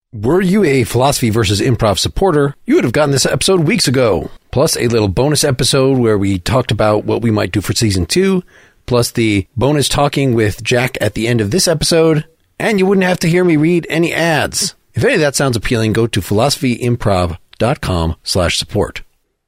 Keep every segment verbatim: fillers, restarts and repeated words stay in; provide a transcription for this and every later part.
Were you a Philosophy versus Improv supporter, you would have gotten this episode weeks ago. Plus a little bonus episode where we talked about what we might do for season two, plus the bonus talking with Jack at the end of this episode, and you wouldn't have to hear me read any ads. If any of that sounds appealing, go to philosophyimprov.com slash support.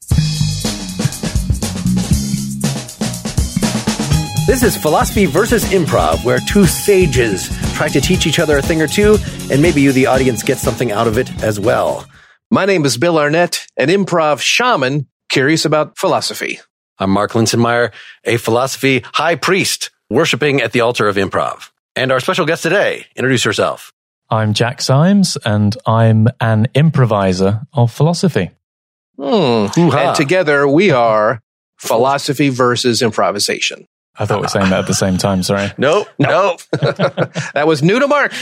This is Philosophy versus Improv, where two sages try to teach each other a thing or two, and maybe you, the audience, get something out of it as well. My name is Bill Arnett, an improv shaman curious about philosophy. I'm Mark Linsenmeyer, a philosophy high priest worshiping at the altar of improv. And our special guest today, introduce yourself. I'm Jack Symes, and I'm an improviser of philosophy. Hmm. And together we are Philosophy versus Improvisation. I thought we were saying that at the same time, sorry. Nope, nope. That was new to Mark.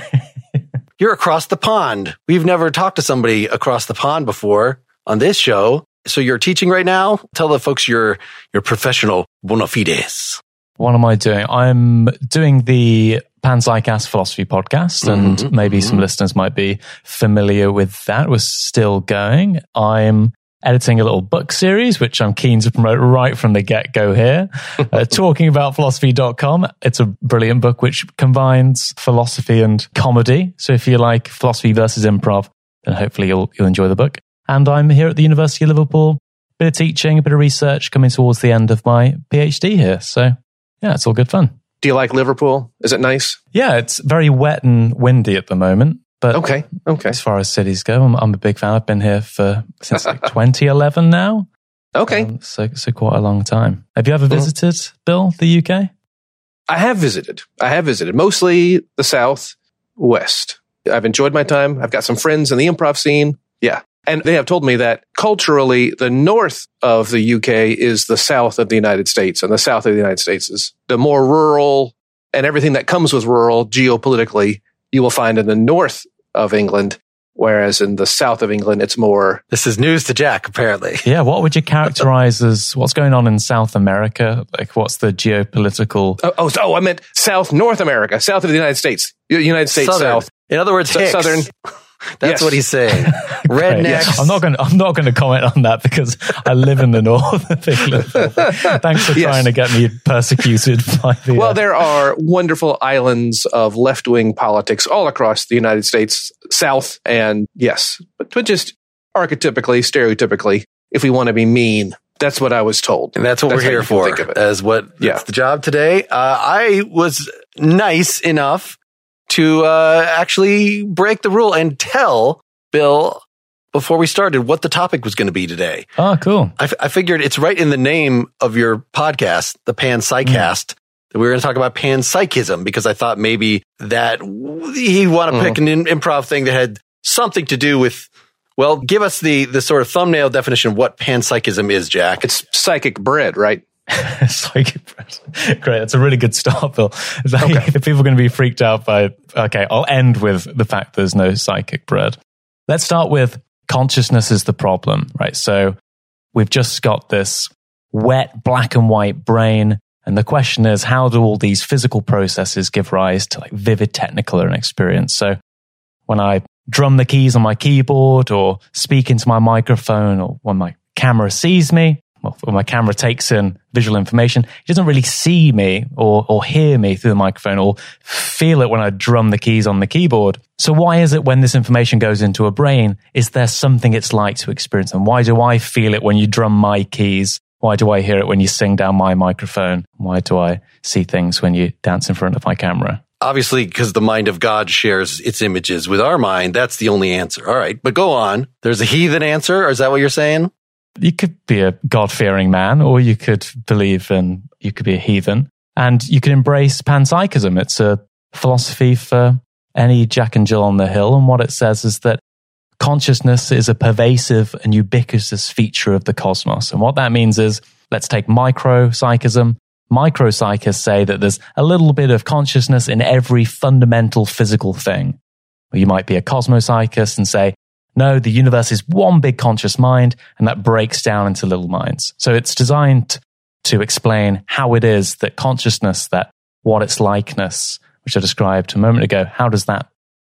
You're across the pond. We've never talked to somebody across the pond before on this show. So you're teaching right now? Tell the folks your your professional bona fides. What am I doing? I'm doing the Panpsycast Philosophy podcast, and mm-hmm, maybe mm-hmm. some listeners might be familiar with that. We're still going. I'm editing a little book series, which I'm keen to promote right from the get-go here. uh, talking about philosophy dot com. It's a brilliant book which combines philosophy and comedy. So if you like philosophy versus improv, then hopefully you'll you'll enjoy the book. And I'm here at the University of Liverpool. A bit of teaching, a bit of research, coming towards the end of my PhD here. So yeah, it's all good fun. Do you like Liverpool? Is it nice? Yeah, it's very wet and windy at the moment. But okay, okay. As far as cities go, I'm, I'm a big fan. I've been here for since like twenty eleven now. Okay. Um, so, so quite a long time. Have you ever visited, mm. Bill, the U K? I have visited. I have visited. Mostly the South, West. I've enjoyed my time. I've got some friends in the improv scene. Yeah. And they have told me that culturally, the north of the U K is the south of the United States, and the south of the United States is the more rural, and everything that comes with rural geopolitically, you will find in the north of England, whereas in the south of England, it's more... This is news to Jack, apparently. Yeah, what would you characterize as what's going on in South America? Like, what's the geopolitical... Oh, oh, oh I meant South North America, south of the United States. United States Southern. South. In other words, Hicks. Southern... That's yes. what he's saying. Rednecks. Yeah. I'm not going. I'm not going to comment on that because I live in the north of England. Thanks for yes. trying to get me persecuted by the. Well, uh, there are wonderful islands of left-wing politics all across the United States, South, and yes, but, but just archetypically, stereotypically, if we want to be mean, that's what I was told, and that's what that's we're here for. As what? Yeah. That's the job today. Uh, I was nice enough to uh, actually break the rule and tell Bill before we started what the topic was going to be today. Oh, cool. I, f- I figured it's right in the name of your podcast, the Panpsycast, mm. that we were going to talk about panpsychism, because I thought maybe that he'd want to mm. pick an in- improv thing that had something to do with, well, give us the, the sort of thumbnail definition of what panpsychism is, Jack. It's psychic bread, right? Psychic bread. Great. That's a really good start, Bill. Like, okay. If people are going to be freaked out by, okay, I'll end with the fact there's no psychic bread. Let's start with consciousness is the problem, right? So we've just got this wet black and white brain. And the question is, how do all these physical processes give rise to like vivid technicolor and experience? So when I drum the keys on my keyboard or speak into my microphone, or when my camera sees me, when my camera takes in visual information, it doesn't really see me or or hear me through the microphone or feel it when I drum the keys on the keyboard. So why is it when this information goes into a brain, is there something it's like to experience? And why do I feel it when you drum my keys? Why do I hear it when you sing down my microphone? Why do I see things when you dance in front of my camera? Obviously, because the mind of God shares its images with our mind. That's the only answer. All right, but go on. There's a heathen answer, or is that what you're saying? You could be a God-fearing man, or you could believe in, you could be a heathen, and you could embrace panpsychism. It's a philosophy for any Jack and Jill on the hill, and what it says is that consciousness is a pervasive and ubiquitous feature of the cosmos. And what that means is, let's take micropsychism. Micropsychists say that there's a little bit of consciousness in every fundamental physical thing. Or you might be a cosmopsychist and say, no, the universe is one big conscious mind, and that breaks down into little minds. So it's designed to explain how it is that consciousness, that what its likeness, which I described a moment ago, how does that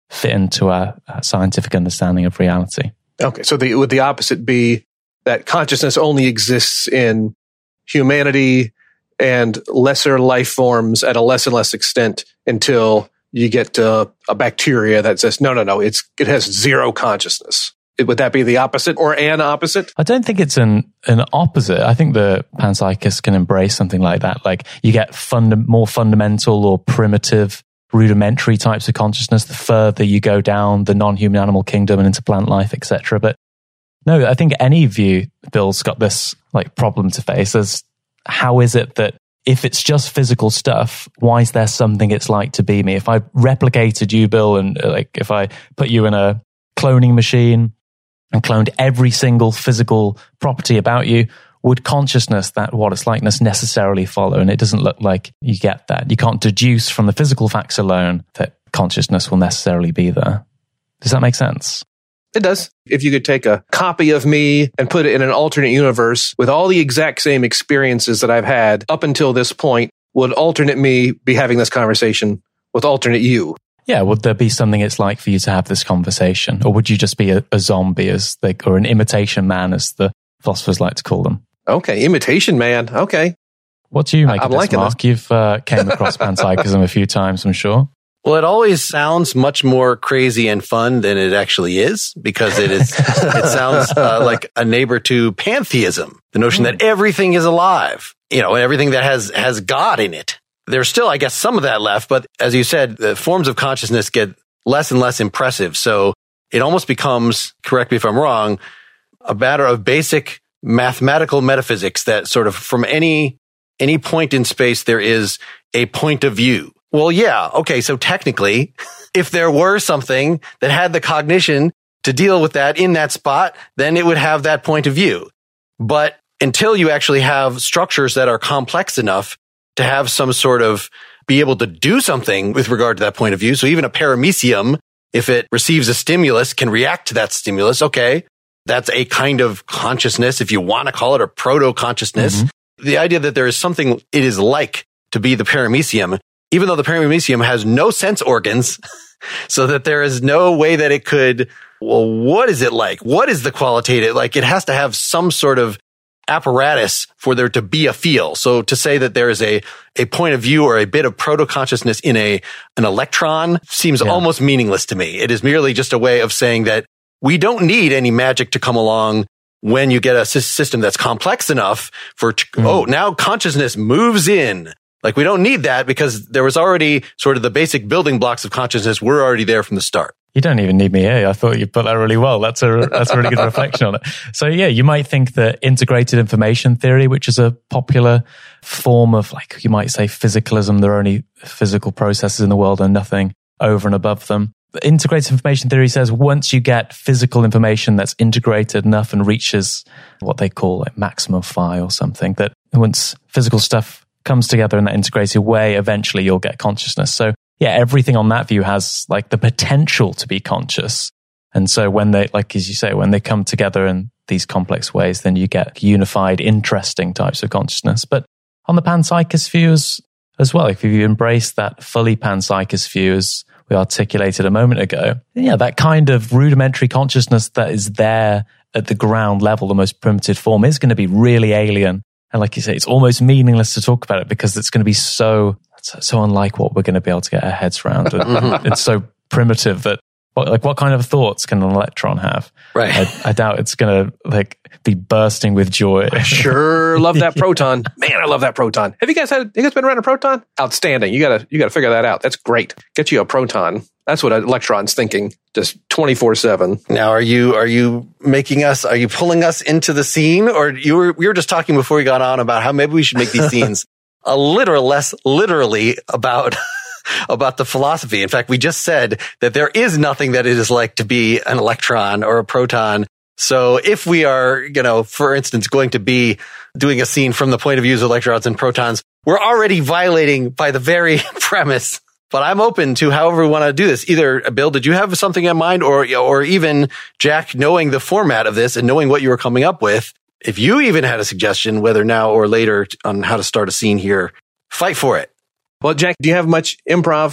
fit into our, our scientific understanding of reality. Okay, so the, would the opposite be that consciousness only exists in humanity and lesser life forms at a less and less extent until you get to a bacteria that says, no, no, no, it's it has zero consciousness. Would that be the opposite or an opposite? I don't think it's an an opposite. I think the panpsychists can embrace something like that. Like you get funda- more fundamental or primitive, rudimentary types of consciousness the further you go down the non-human animal kingdom and into plant life, et cetera. But no, I think any view, Bill's got this like problem to face as how is it that if it's just physical stuff, why is there something it's like to be me? If I replicated you, Bill, and uh, like if I put you in a cloning machine and cloned every single physical property about you, would consciousness, that what it's likeness, necessarily follow? And it doesn't look like you get that. You can't deduce from the physical facts alone that consciousness will necessarily be there. Does that make sense? It does. If you could take a copy of me and put it in an alternate universe with all the exact same experiences that I've had up until this point, would alternate me be having this conversation with alternate you? Yeah, would there be something it's like for you to have this conversation? Or would you just be a, a zombie, as they, or an imitation man, as the philosophers like to call them? Okay, imitation man. Okay. What do you make I'm of this, liking Mark? this. You've uh, came across panpsychism a few times, I'm sure. Well, it always sounds much more crazy and fun than it actually is, because it is. It sounds uh, like a neighbor to pantheism, the notion that everything is alive, you know, and everything that has has God in it. There's still, I guess, some of that left, but as you said, the forms of consciousness get less and less impressive. So it almost becomes, correct me if I'm wrong, a matter of basic mathematical metaphysics that sort of from any any point in space there is a point of view. Well, yeah, okay, so technically, if there were something that had the cognition to deal with that in that spot, then it would have that point of view. But until you actually have structures that are complex enough to have some sort of be able to do something with regard to that point of view. So even a paramecium, if it receives a stimulus, can react to that stimulus. Okay. That's a kind of consciousness, if you want to call it, a proto-consciousness. Mm-hmm. The idea that there is something it is like to be the paramecium, even though the paramecium has no sense organs, so that there is no way that it could, well, what is it like? What is the qualitative? Like it has to have some sort of apparatus for there to be a feel. So to say that there is a, a point of view or a bit of proto-consciousness in a, an electron seems yeah. almost meaningless to me. It is merely just a way of saying that we don't need any magic to come along when you get a system that's complex enough for, mm. oh, now consciousness moves in. Like we don't need that because there was already sort of the basic building blocks of consciousness were already there from the start. You don't even need me here. I thought you put that really well. That's a that's a really good reflection on it. So yeah, you might think that integrated information theory, which is a popular form of, like, you might say physicalism, there are only physical processes in the world and nothing over and above them. But integrated information theory says once you get physical information that's integrated enough and reaches what they call like maximum phi or something, that once physical stuff comes together in that integrated way, eventually you'll get consciousness. So yeah, everything on that view has like the potential to be conscious. And so when they, like as you say, when they come together in these complex ways, then you get unified, interesting types of consciousness. But on the panpsychist view as, as well, if you embrace that fully panpsychist view as we articulated a moment ago, yeah, that kind of rudimentary consciousness that is there at the ground level, the most primitive form, is going to be really alien. And like you say, it's almost meaningless to talk about it because it's going to be so so unlike what we're going to be able to get our heads around. It's so primitive that, like, what kind of thoughts can an electron have? Right. I, I doubt it's going to like be bursting with joy. I sure love that proton. Man, I love that proton. Have you guys had? You guys been around a proton? Outstanding. You gotta you gotta figure that out. That's great. Get you a proton. That's what an electron's thinking, just twenty-four seven. Now, are you are you making us? Are you pulling us into the scene, or you were we were just talking before we got on about how maybe we should make these scenes a little less literally about about the philosophy. In fact, we just said that there is nothing that it is like to be an electron or a proton. So if we are, you know, for instance, going to be doing a scene from the point of view of electrons and protons, we're already violating by the very premise. But I'm open to however we want to do this. Either, Bill, did you have something in mind, or or even Jack, knowing the format of this and knowing what you were coming up with, if you even had a suggestion, whether now or later, on how to start a scene here, fight for it. Well, Jack, do you have much improv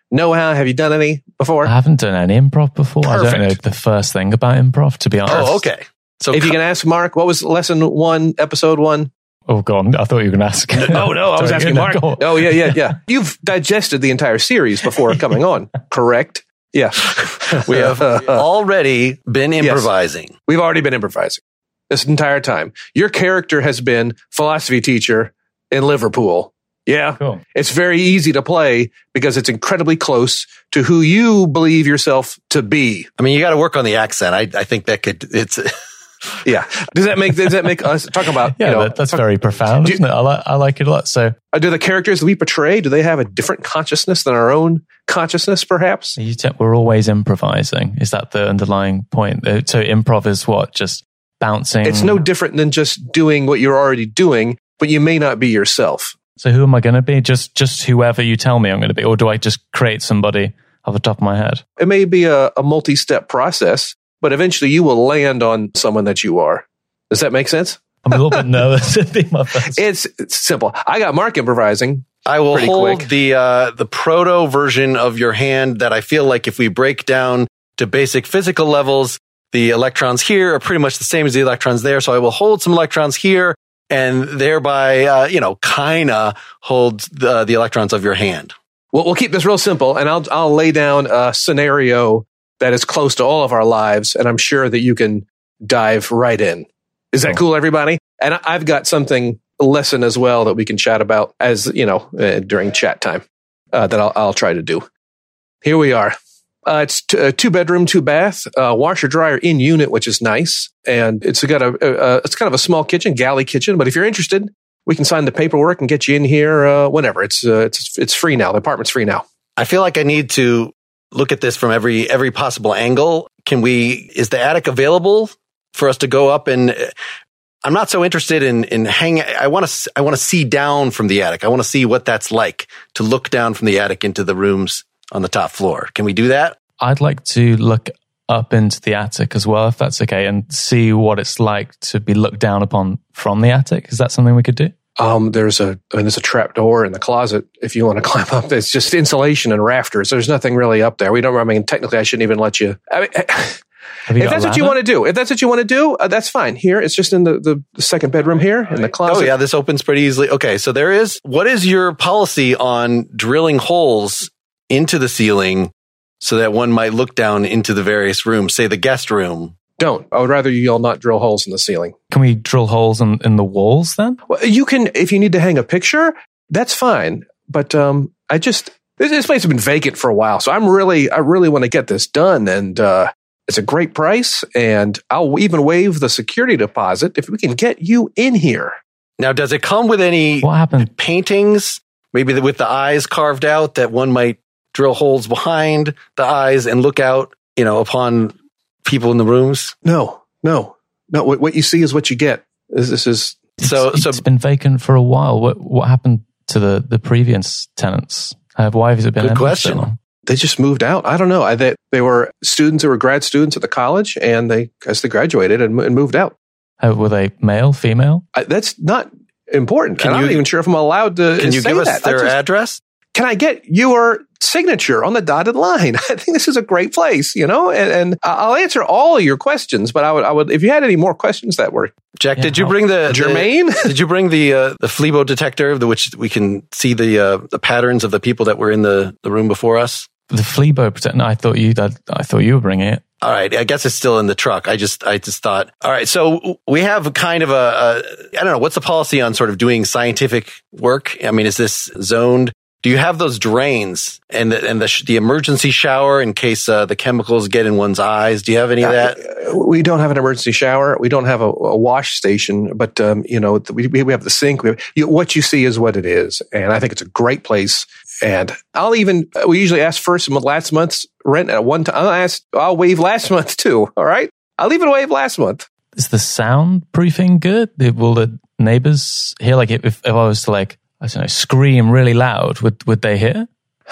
know-how? Have you done any before? I haven't done any improv before. Perfect. I don't know the first thing about improv, to be honest. Oh, okay. So if you can ask Mark, what was lesson one, episode one? Oh, God. I thought you were going to ask. Oh, no, I was Sorry, asking no, Mark. go on. Oh, yeah, yeah, yeah. You've digested the entire series before coming on, correct? Yeah. we have already been improvising. Yes. We've already been improvising this entire time. Your character has been philosophy teacher in Liverpool. Yeah. Cool. It's very easy to play because it's incredibly close to who you believe yourself to be. I mean, you got to work on the accent. I, I think that could, it's... Yeah. Does that make, does that make us talk about, yeah, you know, that, that's talk, very profound, do, isn't it? I like, I like it a lot. So, uh, do the characters that we portray, do they have a different consciousness than our own consciousness, perhaps? you te- we're always improvising. Is that the underlying point? Uh, So improv is what? Just bouncing? It's no different than just doing what you're already doing, but you may not be yourself. So who am I going to be? Just, just whoever you tell me I'm going to be? Or do I just create somebody off the top of my head? It may be a, a multi-step process, but eventually you will land on someone that you are. Does that make sense? I'm a little bit nervous. It'd be my first. It's, it's simple. I got Mark improvising. I will Pretty hold quick. the uh, the proto version of your hand that I feel like if we break down to basic physical levels, the electrons here are pretty much the same as the electrons there. So I will hold some electrons here and thereby, uh, you know, kind of hold the, the electrons of your hand. Well, we'll keep this real simple, and I'll I'll lay down a scenario that is close to all of our lives, and I'm sure that you can dive right in. Is that cool, everybody? And I- I've got something lesson as well that we can chat about as you know uh, during chat time uh, that I'll I'll try to do. Here we are. Uh, it's t- uh, two bedroom, two bath, uh, washer dryer in unit, which is nice, and it's got a, a, a it's kind of a small kitchen, galley kitchen. But if you're interested, we can sign the paperwork and get you in here uh, whenever. It's uh, it's it's free now. The apartment's free now. I feel like I need to look at this from every every possible angle. Can we? Is the attic available for us to go up and? I'm not so interested in in hang. I want to I want to see down from the attic. I want to see what that's like to look down from the attic into the rooms on the top floor. Can we do that? I'd like to look up into the attic as well, if that's okay, and see what it's like to be looked down upon from the attic. Is that something we could do? Um, there's a I mean, there's a trap door in the closet if you want to climb up. It's just insulation and rafters. There's nothing really up there. We don't. I mean, technically, I shouldn't even let you. I mean, Have you if got a that's what you ladder? want to do, if that's what you want to do, uh, that's fine. Here, it's just in the, the, the second bedroom here in the closet. Oh yeah, this opens pretty easily. Okay, so there is. What is your policy on drilling holes into the ceiling so that one might look down into the various rooms? Say the guest room. Don't. I would rather you all not drill holes in the ceiling. Can we drill holes in, in the walls then? Well, you can if you need to hang a picture. That's fine. But um, I just this, this place has been vacant for a while, so I'm really I really want to get this done, and uh, it's a great price, and I'll even waive the security deposit if we can get you in here. Now, does it come with any What happened? paintings? Maybe with the eyes carved out that one might drill holes behind the eyes and look out, you know, upon people in the rooms. No, no, no. What, what you see is what you get. This, this is So, it's, so it's been vacant for a while. What what happened to the, the previous tenants? Uh, why has it been Good empty question. so long? they just moved out. I don't know. I, they, they were students who were grad students at the college, and they as they graduated and, and moved out. Uh, were they male, female? I, that's not important. Can And I'm you- not even sure if I'm allowed to. can you say give us that. I their just- address? Can I get your signature on the dotted line? I think this is a great place, you know, and, and I'll answer all of your questions, but I would, I would, if you had any more questions that were Jack, Yeah, did you how- bring the germane, The, did you bring the uh, the Fleabo detector, the which we can see the uh, the patterns of the people that were in the, the room before us? The Fleabo protect. No, I thought you. I, I thought you were bringing it. All right, I guess it's still in the truck. I just, I just thought. All right, so we have kind of a, a, I don't know, what's the policy on sort of doing scientific work? I mean, is this zoned? Do you have those drains and the, and the sh- the emergency shower in case uh, the chemicals get in one's eyes? Do you have any of that? Uh, we don't have an emergency shower. We don't have a, a wash station, but um, you know, we we have the sink. We have, you, what you see is what it is, and I think it's a great place. And I'll even we usually ask first and last month's rent at one time. I'll ask. I'll waive last month too. All right, I'll even waive last month. Is the soundproofing good? Will the neighbors hear? Like, if if I was to like, I don't know, scream really loud, would would they hear?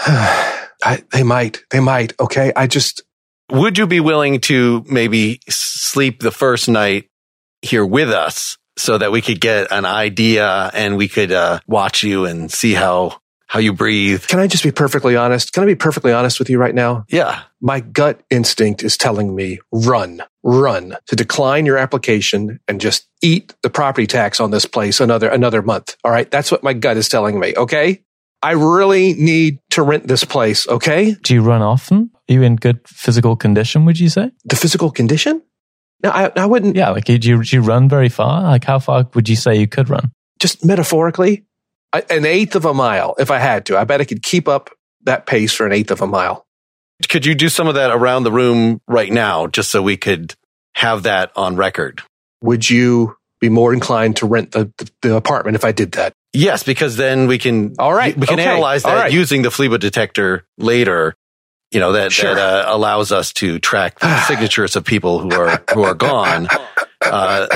I, they might. They might. Okay. I just. Would you be willing to maybe sleep the first night here with us so that we could get an idea and we could uh, watch you and see how how you breathe. Can I just be perfectly honest? Can I be perfectly honest with you right now? Yeah. My gut instinct is telling me, run, run, to decline your application and just eat the property tax on this place another another month. All right? That's what my gut is telling me, okay? I really need to rent this place, okay? Do you run often? Are you in good physical condition, would you say? The physical condition? No, I, I wouldn't. Yeah, like, do you, do you run very far? Like, how far would you say you could run? Just metaphorically, I, an eighth of a mile if I had to. I bet I could keep up that pace for an eighth of a mile. Could you do some of that around the room right now, just so we could have that on record? Would you be more inclined to rent the, the, the apartment if I did that? Yes, because then we can, All right, we can okay. analyze that right. using the Fleabot detector later. You know, that, Sure. that uh, allows us to track the signatures of people who are who are gone. Uh,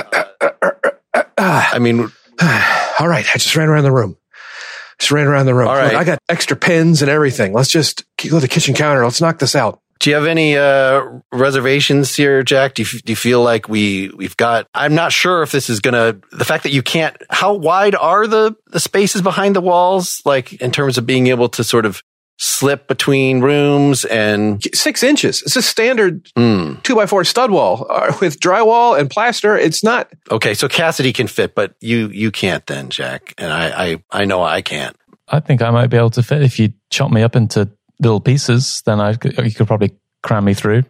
I mean, all right. I just ran around the room. Just ran around the room. All right. Look, I got extra pens and everything. Let's just go to the kitchen counter. Let's knock this out. do you have any uh, reservations here, Jack? Do you, do you feel like we we've got? I'm not sure if this is gonna. The fact that you can't. How wide are the the spaces behind the walls? Like in terms of being able to sort of slip between rooms and Six inches. It's a standard mm. two by four stud wall uh, with drywall and plaster. It's not. Okay, so Cassidy can fit, but you you can't then, Jack. And I I, I know I can't. I think I might be able to fit. If you chop me up into little pieces, then I could, you could probably cram me through.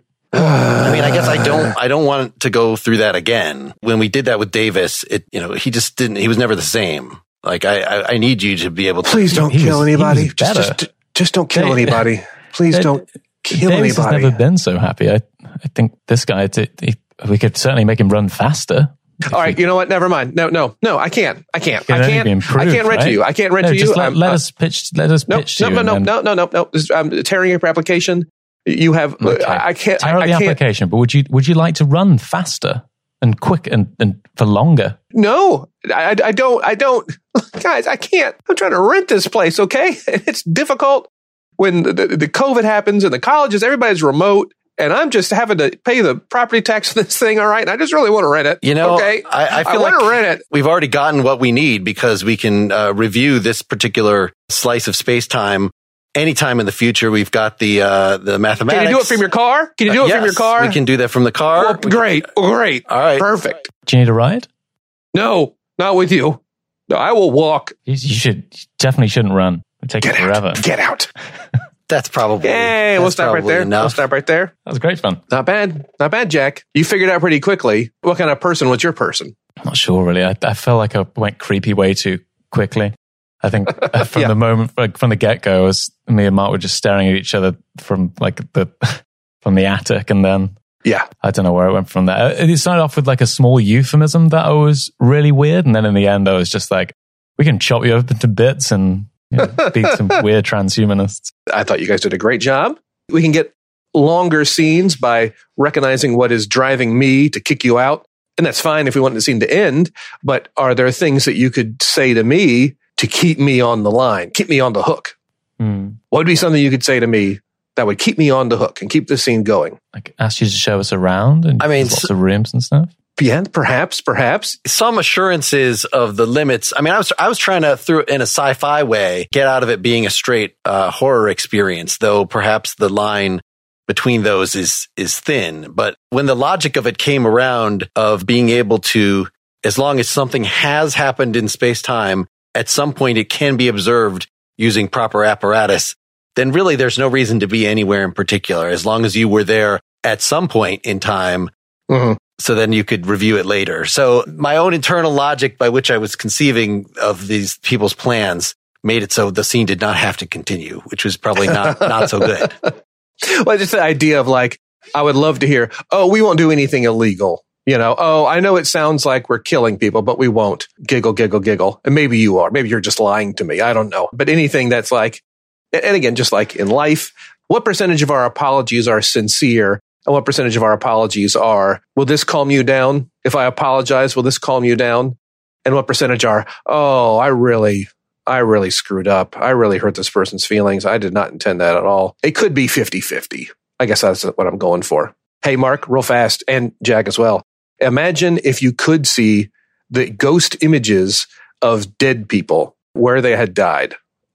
I mean, I guess I don't. I don't want to go through that again. When we did that with Davis, it you know he just didn't. He was never the same. Like I I, I need you to be able to. Please don't He kill was- he anybody. was Just, better. just just don't kill Hey, anybody. Please hey, don't kill Davis anybody. has never been so happy. I I think this guy. T- he, we could certainly make him run faster. All right, you know what? Never mind. No, no, no. I can't. I can't. Can I only can't. be improved, I can't rent right? to you. I can't rent No, to just you. let, I'm, let uh, us pitch. Let us no, pitch no, to no, you. no, and no, no, no, no. This- I'm tearing your application. You have. Okay. I, I can't. Tear I, out I the can't. application, but would you would you like to run faster and quick and, and for longer? No, I, I don't. I don't. Guys, I can't. I'm trying to rent this place. Okay, it's difficult when the, the, the COVID happens and the colleges, everybody's remote, and I'm just having to pay the property tax for this thing. All right, and I just really want to rent it. You know, okay, I, I feel want like to rent it. we've already gotten what we need because we can uh, review this particular slice of space time anytime in the future. We've got the uh, the mathematics. Can you do it from your car? Can you do Uh, it from yes, your car? We can do that from the car. Well, great, great. All right. Perfect. Do you need a ride? No, not with you. No, I will walk. You, you should you definitely shouldn't run. It takes Get forever. out. Get out. That's probably. Hey, we'll that's stop right probably there. enough. We'll stop right there. That was great fun. Not bad. Not bad, Jack. You figured out pretty quickly what kind of person was your person. I'm not sure really. I, I felt like I went creepy way too quickly. I think uh, from Yeah. the moment, like from the get go, was me and Mark were just staring at each other from like the from the attic, and then Yeah. I don't know where it went from there. It started off with like a small euphemism that was really weird, and then in the end, I was just like, "We can chop you up into bits and you know, be some weird transhumanists." I thought you guys did a great job. We can get longer scenes by recognizing what is driving me to kick you out. And that's fine if we want the scene to end. But are there things that you could say to me to keep me on the line, keep me on the hook? Hmm. What would be something you could say to me that would keep me on the hook and keep the scene going? Like ask you to show us around, and I mean, there's lots s- of rooms and stuff. Yeah, perhaps, perhaps. Some assurances of the limits. I mean, I was I was trying to, through in a sci-fi way, get out of it being a straight uh, horror experience, though perhaps the line between those is is thin. But when the logic of it came around of being able to, as long as something has happened in space-time, at some point it can be observed using proper apparatus, then really there's no reason to be anywhere in particular, as long as you were there at some point in time. Mhm. So then you could review it later. So my own internal logic by which I was conceiving of these people's plans made it so the scene did not have to continue, which was probably not, not so good. Well, just the idea of like, I would love to hear, oh, we won't do anything illegal. You know, oh, I know it sounds like we're killing people, but we won't. Giggle, giggle, giggle. And maybe you are. Maybe you're just lying to me. I don't know. But anything that's like, and again, just like in life, what percentage of our apologies are sincere? And what percentage of our apologies are, will this calm you down? If I apologize, will this calm you down? And what percentage are, oh, I really, I really screwed up. I really hurt this person's feelings. I did not intend that at all. It could be fifty-fifty. I guess that's what I'm going for. Hey, Mark, real fast, and Jack as well. Imagine if you could see the ghost images of dead people where they had died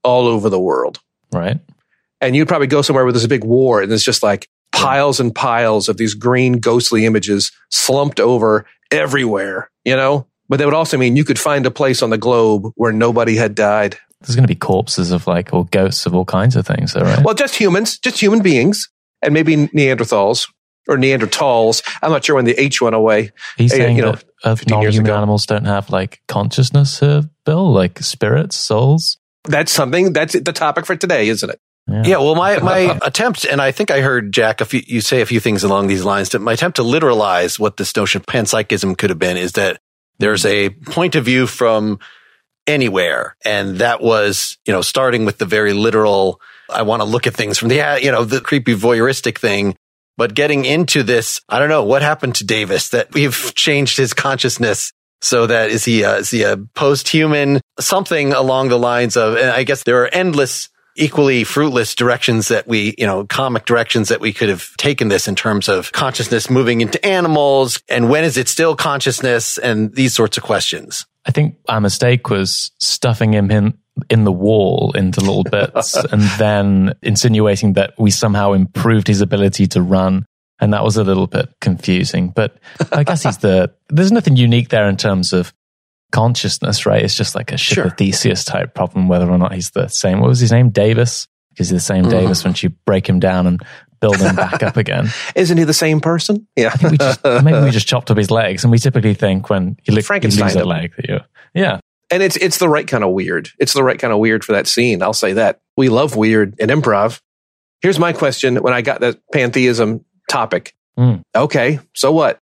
all over the world. Right. And you'd probably go somewhere where there's a big war and there's just like piles and piles of these green ghostly images slumped over everywhere, you know? But that would also mean you could find a place on the globe where nobody had died. There's going to be corpses of like, or ghosts of all kinds of things, though, right? Well, just humans, just human beings, and maybe Neanderthals or Neanderthals. I'm not sure when the H went away. He's uh, saying you know, that of non-human animals don't have like consciousness, uh, Bill, like spirits, souls. That's something, that's the topic for today, isn't it? Yeah. yeah, well, my, my attempt, and I think I heard, Jack, a few, you say a few things along these lines, that my attempt to literalize what this notion of panpsychism could have been is that there's a point of view from anywhere. And that was, you know, starting with the very literal, I want to look at things from the, you know, the creepy voyeuristic thing, but getting into this, I don't know, what happened to Davis that we've changed his consciousness so that is he, a, is he a post-human, something along the lines of, and I guess there are endless equally fruitless directions that we, you know, comic directions that we could have taken this in terms of consciousness moving into animals. And when is it still consciousness and these sorts of questions? I think our mistake was stuffing him in, in the wall into little bits and then insinuating that we somehow improved his ability to run. And that was a little bit confusing. But I guess he's the, there's nothing unique there in terms of consciousness, right? It's just like a ship sure. of Theseus type problem, whether or not he's the same. What was his name? Davis? Because he's the same mm. Davis once you break him down and build him back up again. Isn't he the same person? Yeah. I think we just, maybe we just chopped up his legs, and we typically think when you, li- you lose a leg that you, yeah. And it's it's the right kind of weird. It's the right kind of weird for that scene. I'll say that. We love weird in improv. Here's my question when I got that pantheism topic. Mm. Okay, so what?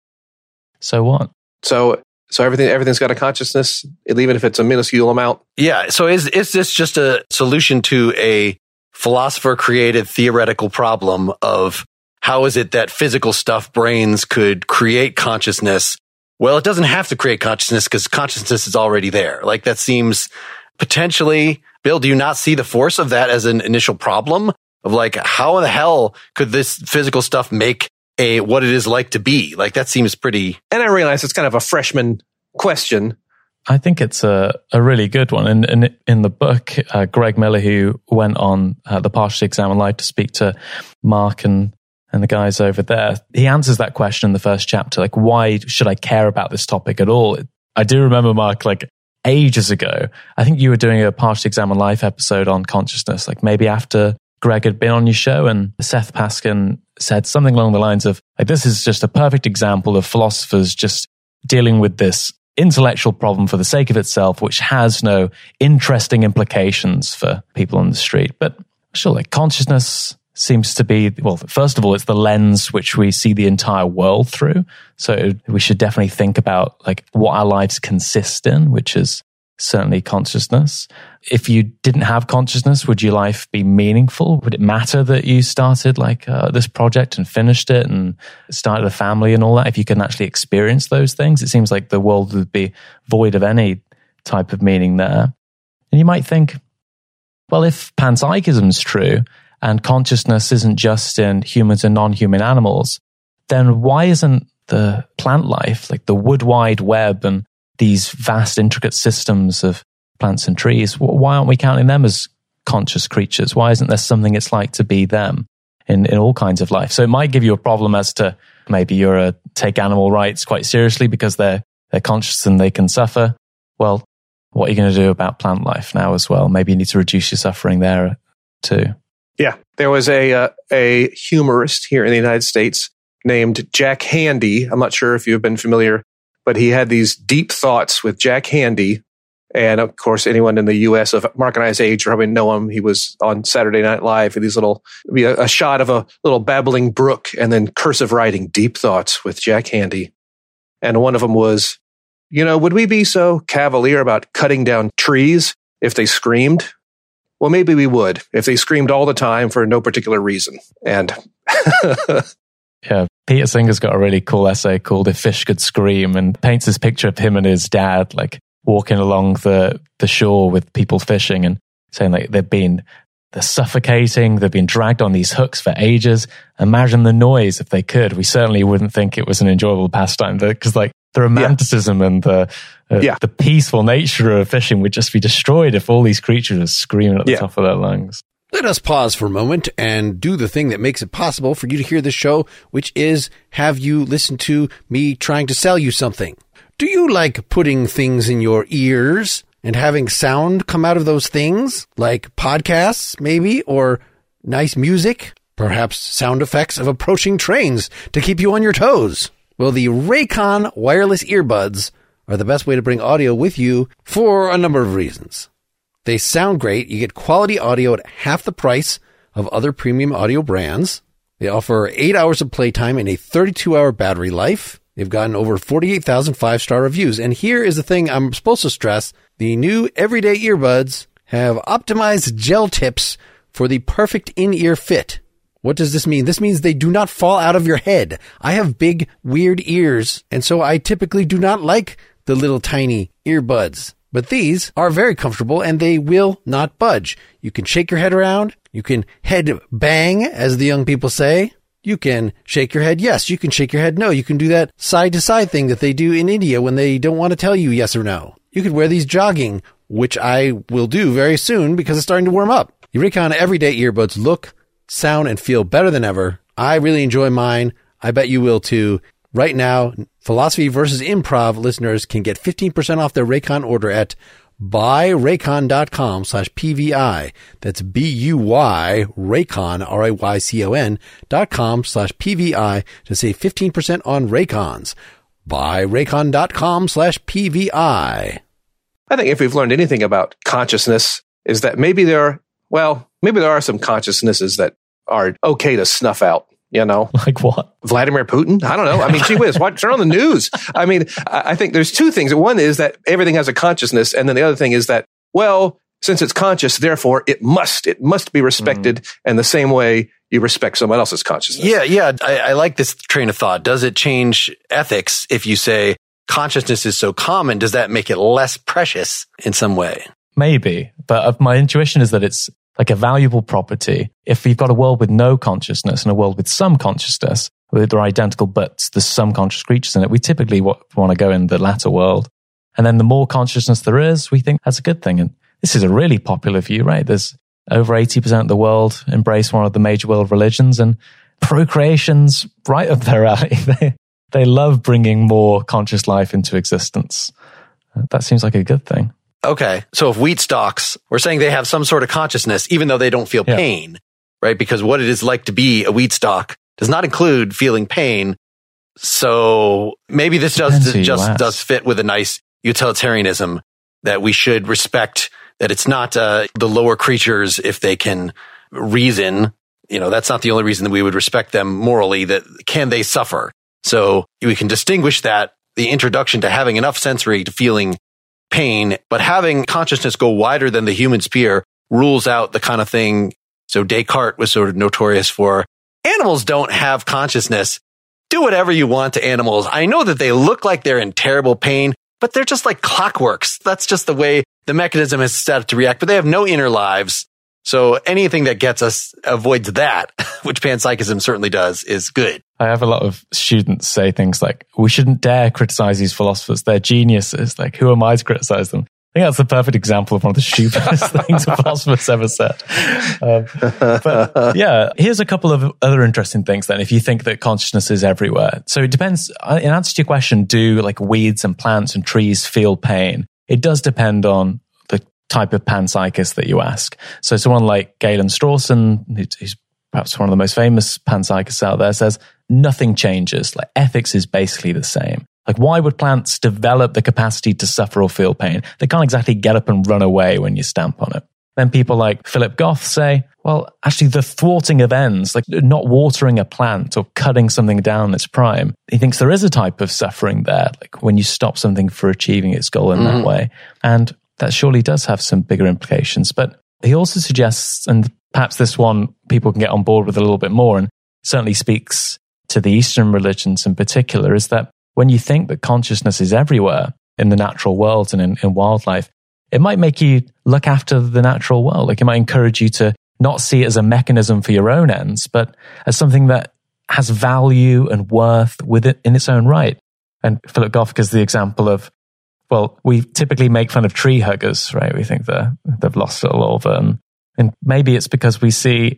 So what? So so everything everything's got a consciousness, even if it's a minuscule amount. Yeah. So is is this just a solution to a philosopher created theoretical problem of how is it that physical stuff, brains, could create consciousness? Well, it doesn't have to create consciousness because consciousness is already there. Like that seems potentially, Bill, do you not see the force of that as an initial problem of like, how in the hell could this physical stuff make a, what it is like to be? Like that seems pretty. And I realize it's kind of a freshman question. I think it's a, a really good one. And in, in, in the book, uh, Greg Miller, who went on uh, the Partially Examined Live to speak to Mark and and the guys over there, he answers that question in the first chapter. Like, why should I care about this topic at all? I do remember, Mark, like ages ago, I think you were doing a Partially Examined Life episode on consciousness, like maybe after Greg had been on your show, and Seth Paskin said something along the lines of, like, this is just a perfect example of philosophers just dealing with this intellectual problem for the sake of itself, which has no interesting implications for people on the street. But sure, like consciousness seems to be, well, first of all, it's the lens which we see the entire world through. So we should definitely think about like what our lives consist in, which is certainly consciousness. If you didn't have consciousness, would your life be meaningful? Would it matter that you started like uh, this project and finished it and started a family and all that? If you can actually experience those things, it seems like the world would be void of any type of meaning there. And you might think, well, if panpsychism is true, and consciousness isn't just in humans and non-human animals, then why isn't the plant life, like the wood wide web and these vast intricate systems of plants and trees, why aren't we counting them as conscious creatures? Why isn't there something it's like to be them in, in all kinds of life? So it might give you a problem as to maybe you're a take animal rights quite seriously because they're they're conscious and they can suffer. Well, what are you going to do about plant life now as well? Maybe you need to reduce your suffering there too. Yeah, there was a uh, a humorist here in the United States named Jack Handey. I'm not sure if you've been familiar, but he had these deep thoughts with Jack Handey. And of course, anyone in the U S of Mark and I's age probably know him. He was on Saturday Night Live with these little, a, a shot of a little babbling brook and then cursive writing, deep thoughts with Jack Handey. And one of them was, you know, would we be so cavalier about cutting down trees if they screamed? Well, maybe we would if they screamed all the time for no particular reason. And yeah, Peter Singer's got a really cool essay called "If Fish Could Scream," and paints this picture of him and his dad like walking along the, the shore with people fishing and saying like they've been they're suffocating, they've been dragged on these hooks for ages. Imagine the noise if they could. We certainly wouldn't think it was an enjoyable pastime because like The romanticism yeah. and the uh, yeah. the peaceful nature of fishing would just be destroyed if all these creatures are screaming at the yeah. top of their lungs. Let us pause for a moment and do the thing that makes it possible for you to hear this show, which is have you listen to me trying to sell you something. Do you like putting things in your ears and having sound come out of those things? Like podcasts, maybe, or nice music? Perhaps sound effects of approaching trains to keep you on your toes? Well, the Raycon wireless earbuds are the best way to bring audio with you for a number of reasons. They sound great. You get quality audio at half the price of other premium audio brands. They offer eight hours of playtime and a thirty-two hour battery life. They've gotten over forty-eight thousand five-star reviews. And here is the thing I'm supposed to stress. The new everyday earbuds have optimized gel tips for the perfect in-ear fit. What does this mean? This means they do not fall out of your head. I have big, weird ears, and so I typically do not like the little tiny earbuds. But these are very comfortable, and they will not budge. You can shake your head around. You can head bang, as the young people say. You can shake your head yes. You can shake your head no. You can do that side-to-side thing that they do in India when they don't want to tell you yes or no. You could wear these jogging, which I will do very soon because it's starting to warm up. The Raycon everyday earbuds look, sound, and feel better than ever. I really enjoy mine. I bet you will too. Right now, Philosophy versus Improv listeners can get fifteen percent off their Raycon order at buyraycon.com slash PVI. That's B-U-Y, Raycon, R A Y C O N, dot com slash PVI to save fifteen percent on Raycons. buyraycon.com slash PVI. I think if we've learned anything about consciousness is that maybe there are, well, maybe there are some consciousnesses that are okay to snuff out, you know? Like what? Vladimir Putin? I don't know. I mean, gee whiz, what, turn on the news. I mean, I think there's two things. One is that everything has a consciousness. And then the other thing is that, well, since it's conscious, therefore it must, it must be respected mm. in the same way you respect someone else's consciousness. Yeah, yeah. I, I like this train of thought. Does it change ethics if you say consciousness is so common? Does that make it less precious in some way? Maybe. But my intuition is that it's like a valuable property. If you've got a world with no consciousness and a world with some consciousness, where they're identical, but there's some conscious creatures in it, we typically want to go in the latter world. And then the more consciousness there is, we think that's a good thing. And this is a really popular view, right? There's over eighty percent of the world embrace one of the major world religions, and procreation's right up their alley. They, they love bringing more conscious life into existence. That seems like a good thing. Okay, so if wheat stalks, we're saying they have some sort of consciousness, even though they don't feel yeah. pain, right? Because what it is like to be a wheat stalk does not include feeling pain. So maybe this does just does fit with a nice utilitarianism that we should respect, that it's not uh, the lower creatures if they can reason. You know, that's not the only reason that we would respect them morally, that can they suffer? So we can distinguish that, the introduction to having enough sensory to feeling pain, but having consciousness go wider than the human sphere rules out the kind of thing. So Descartes was sort of notorious for, animals don't have consciousness. Do whatever you want to animals. I know that they look like they're in terrible pain, but they're just like clockworks. That's just the way the mechanism is set to react, but they have no inner lives. So anything that gets us avoids that, which panpsychism certainly does, is good. I have a lot of students say things like, we shouldn't dare criticize these philosophers. They're geniuses. Like, who am I to criticize them? I think that's the perfect example of one of the stupidest things a philosopher's ever said. Um, but yeah, here's a couple of other interesting things then, if you think that consciousness is everywhere. So it depends, in answer to your question, do like weeds and plants and trees feel pain? It does depend on the type of panpsychist that you ask. So someone like Galen Strawson, who's perhaps one of the most famous panpsychists out there, says nothing changes. Like ethics is basically the same. Like, why would plants develop the capacity to suffer or feel pain? They can't exactly get up and run away when you stamp on it. Then people like Philip Goff say, well, actually the thwarting of ends, like not watering a plant or cutting something down its prime, he thinks there is a type of suffering there, like when you stop something for achieving its goal in mm-hmm. that way. And that surely does have some bigger implications. But he also suggests, and perhaps this one people can get on board with a little bit more, and certainly speaks to the Eastern religions in particular, is that when you think that consciousness is everywhere in the natural world and in, in wildlife, it might make you look after the natural world. Like, it might encourage you to not see it as a mechanism for your own ends, but as something that has value and worth with it in its own right. And Philip Goff gives the example of, well, we typically make fun of tree huggers, right? We think they're, they've lost it all over. And, and maybe it's because we see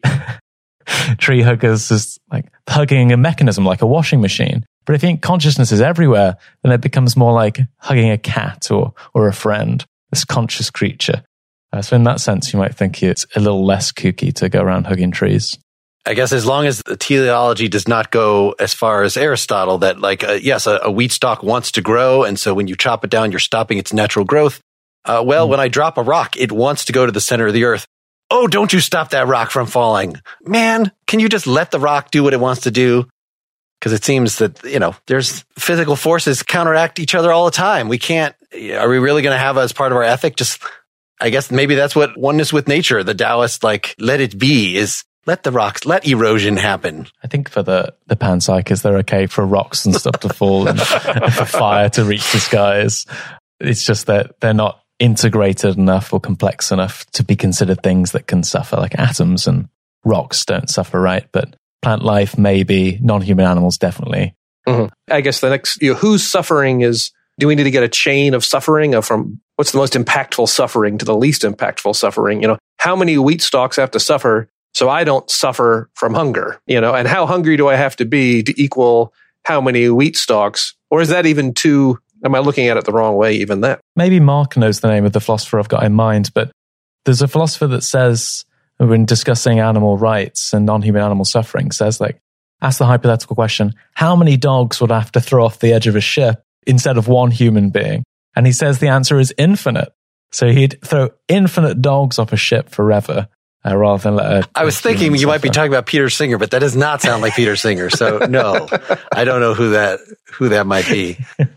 tree huggers as like hugging a mechanism, like a washing machine. But if you think consciousness is everywhere, then it becomes more like hugging a cat or, or a friend, this conscious creature. Uh, so in that sense, you might think it's a little less kooky to go around hugging trees. I guess as long as the teleology does not go as far as Aristotle, that like, uh, yes, a, a wheat stalk wants to grow. And so when you chop it down, you're stopping its natural growth. Uh, well, mm. when I drop a rock, it wants to go to the center of the earth. Oh, don't you stop that rock from falling. Man, can you just let the rock do what it wants to do? Because it seems that, you know, there's physical forces counteract each other all the time. We can't, are we really going to have as part of our ethic? Just, I guess maybe that's what oneness with nature, the Taoist, like, let it be is, let the rocks, let erosion happen. I think for the, the panpsychists, they're okay for rocks and stuff to fall and, and for fire to reach the skies. It's just that they're not integrated enough or complex enough to be considered things that can suffer. Like atoms and rocks don't suffer, right? But plant life, maybe. Non-human animals, definitely. Mm-hmm. I guess the next, you know, whose suffering is, do we need to get a chain of suffering of from what's the most impactful suffering to the least impactful suffering? You know, how many wheat stalks have to suffer so I don't suffer from hunger, you know, and how hungry do I have to be to equal how many wheat stalks? Or is that even too, am I looking at it the wrong way, even that? Maybe Mark knows the name of the philosopher I've got in mind, but there's a philosopher that says, when discussing animal rights and non-human animal suffering, says like, ask the hypothetical question, how many dogs would I have to throw off the edge of a ship instead of one human being? And he says the answer is infinite. So he'd throw infinite dogs off a ship forever. Uh, rather than let a, I was thinking you suffer. Might be talking about Peter Singer, but that does not sound like Peter Singer. So no, I don't know who that who that might be.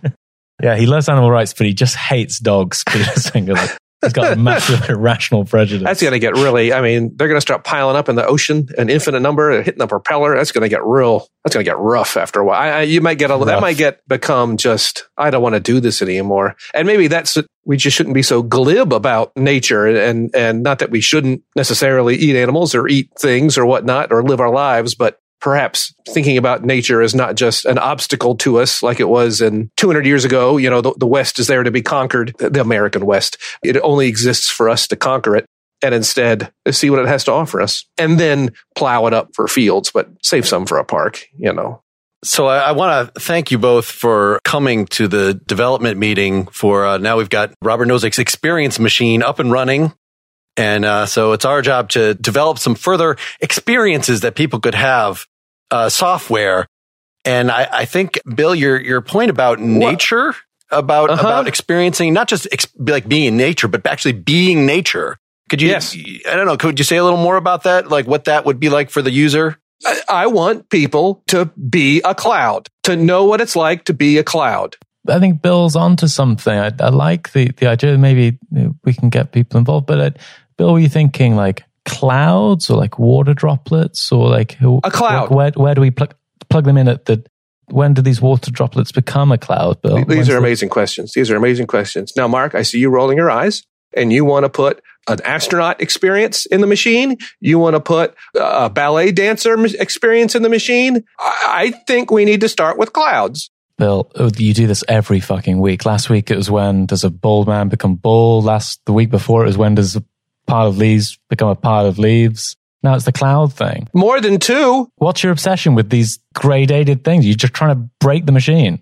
Yeah, he loves animal rights, but he just hates dogs. Peter Singer, like, he's got a massive irrational prejudice. That's going to get really. I mean, they're going to start piling up in the ocean, an infinite number, hitting the propeller. That's going to get real. That's going to get rough after a while. I, I, you might get a rough. That might get become just. I don't want to do this anymore. And maybe that's. We just shouldn't be so glib about nature, and and not that we shouldn't necessarily eat animals or eat things or whatnot or live our lives, but perhaps thinking about nature as not just an obstacle to us like it was in two hundred years ago. You know, the, the West is there to be conquered, the American West. It only exists for us to conquer it, and instead see what it has to offer us, and then plow it up for fields, but save some for a park, you know. So I, I want to thank you both for coming to the development meeting for, uh, now we've got Robert Nozick's experience machine up and running. And uh, so it's our job to develop some further experiences that people could have, uh, software. And I, I think, Bill, your your point about nature, about uh-huh. about experiencing, not just ex- like being in nature, but actually being nature. Could you, yes. I don't know, could you say a little more about that? Like what that would be like for the user? I, I want people to be a cloud, to know what it's like to be a cloud. I think Bill's onto something. I, I like the, the idea that maybe we can get people involved. But uh, Bill, were you thinking like clouds or like water droplets or like a cloud? Where, where do we plug plug them in at the? When do these water droplets become a cloud, Bill? These When's are the, amazing questions. These are amazing questions. Now, Mark, I see you rolling your eyes, and you want to put an astronaut experience in the machine. You want to put a ballet dancer experience in the machine. I think we need to start with clouds. Bill, you do this every fucking week. Last week it was when does a bald man become bald? Last the week before it was when does a pile of leaves become a pile of leaves? Now it's the cloud thing. More than two. What's your obsession with these gradated things? You're just trying to break the machine.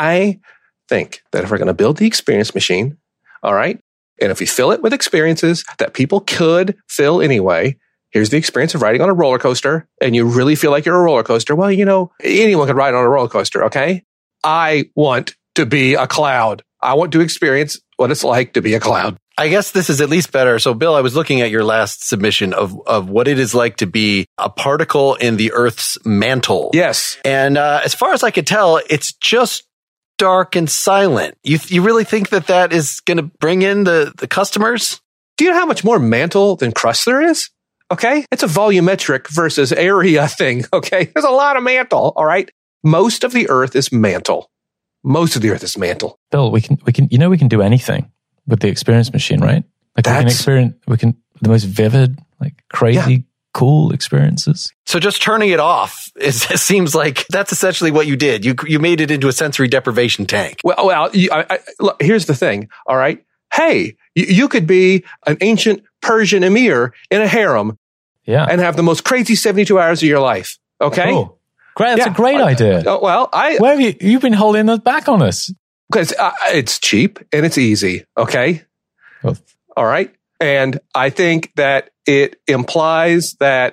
I think that if we're going to build the experience machine, all right, and if we fill it with experiences that people could fill anyway, here's the experience of riding on a roller coaster, and you really feel like you're a roller coaster. Well, you know, anyone could ride on a roller coaster, okay? I want to be a cloud. I want to experience what it's like to be a cloud. I guess this is at least better. So, Bill, I was looking at your last submission of, of what it is like to be a particle in the Earth's mantle. Yes. And uh, as far as I could tell, it's just dark and silent. You you really think that that is going to bring in the, the customers? Do you know how much more mantle than crust there is? Okay. It's a volumetric versus area thing. Okay. There's a lot of mantle. All right. Most of the Earth is mantle. Most of the Earth is mantle. Bill, we can, we can, you know, we can do anything with the experience machine, right? Like That's, we can experience, we can, the most vivid, like crazy, yeah. cool experiences. So just turning it off, is, it seems like that's essentially what you did. You you made it into a sensory deprivation tank. Well, well, you, I, I, look, here's the thing. All right. Hey, you, you could be an ancient Persian emir in a harem, yeah, and have the most crazy seventy-two hours of your life. Okay. Cool. Great. That's yeah. a great uh, idea. Uh, well, I where have you you've been holding us back on us? Because uh, it's cheap and it's easy. Okay. Well, all right. And I think that it implies that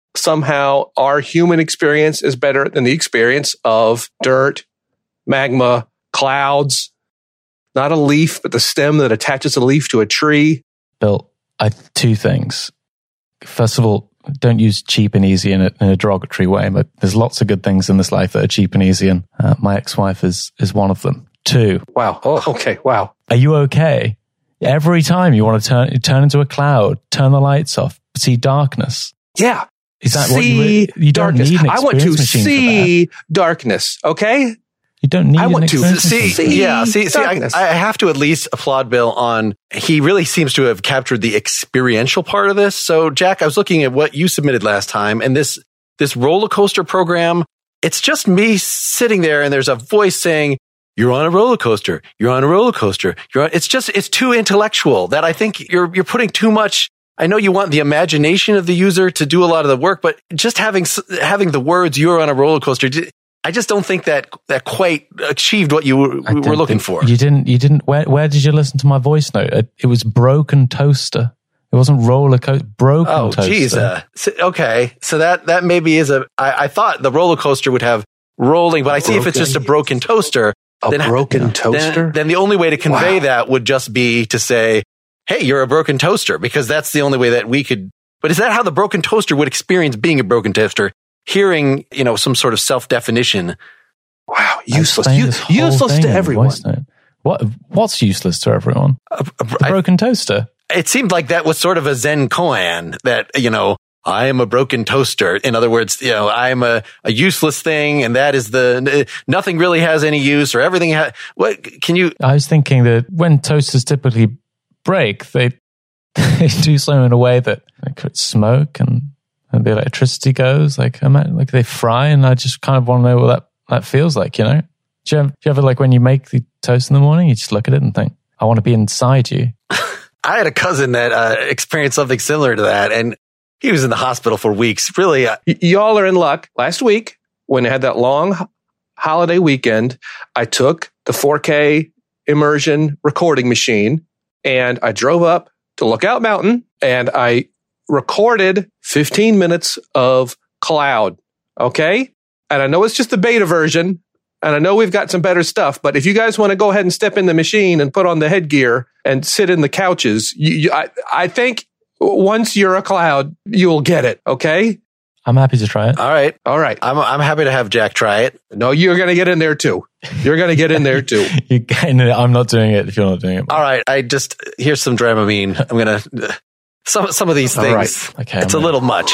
somehow our human experience is better than the experience of dirt, magma, clouds, not a leaf, but the stem that attaches a leaf to a tree. Bill, I two things. First of all, don't use cheap and easy in a, in a derogatory way, but there's lots of good things in this life that are cheap and easy, and uh, my ex-wife is is one of them. Two. Wow. Oh, okay. Wow. Are you okay? Every time you want to turn you turn into a cloud, turn the lights off, see darkness. Yeah. Is that see what you, you don't darkness. need an I want to machine see darkness. Okay. You don't need I want an to see, see yeah, see, see I, darkness. I have to at least applaud Bill on, he really seems to have captured the experiential part of this. So Jack, I was looking at what you submitted last time, and this, this roller coaster program, it's just me sitting there and there's a voice saying, you're on a roller coaster, you're on a roller coaster. You're on, it's just, it's too intellectual that I think you're, you're putting too much. I know you want the imagination of the user to do a lot of the work, but just having, having the words, you're on a roller coaster, I just don't think that that quite achieved what you were, were looking for. You didn't. You didn't. Where Where did you listen to my voice note? It, it was broken toaster. It wasn't roller coaster. Broken oh, toaster. Oh, geez. Uh, so, okay, so that that maybe is a. I, I thought the roller coaster would have rolling, but I see broken, if it's just a broken toaster. A then, broken then, toaster. Then the only way to convey wow. that would just be to say, "Hey, you're a broken toaster," because that's the only way that we could. But is that how the broken toaster would experience being a broken toaster? Hearing, you know, some sort of self-definition. Wow, useless, U- useless to everyone. What what's useless to everyone? Uh, the broken I, toaster. It seemed like that was sort of a Zen koan that, you know, I am a broken toaster. In other words, you know, I am a, a useless thing, and that is the nothing really has any use, or everything. Ha- what can you? I was thinking that when toasters typically break, they they do so in a way that they could smoke and, and the electricity goes. Like like they fry, and I just kind of want to know what that. That feels like, you know? Do you, ever, do you ever, like, when you make the toast in the morning, you just look at it and think, I want to be inside you? I had a cousin that uh, experienced something similar to that, and he was in the hospital for weeks. Really, uh, y- y'all are in luck. Last week, when I had that long h- holiday weekend, I took the four K immersion recording machine, and I drove up to Lookout Mountain, and I recorded fifteen minutes of cloud, okay? And I know it's just the beta version, and I know we've got some better stuff, but if you guys want to go ahead and step in the machine and put on the headgear and sit in the couches, you, you, I, I think once you're a cloud, you'll get it, okay? I'm happy to try it. All right. All right. I'm I'm happy to have Jack try it. No, you're going to get in there too. You're going to get in there too. You're getting it. I'm not doing it if you're not doing it. All right. I just, here's some Dramamine. I'm going to, some, some of these things, right. okay, it's I'm a little much.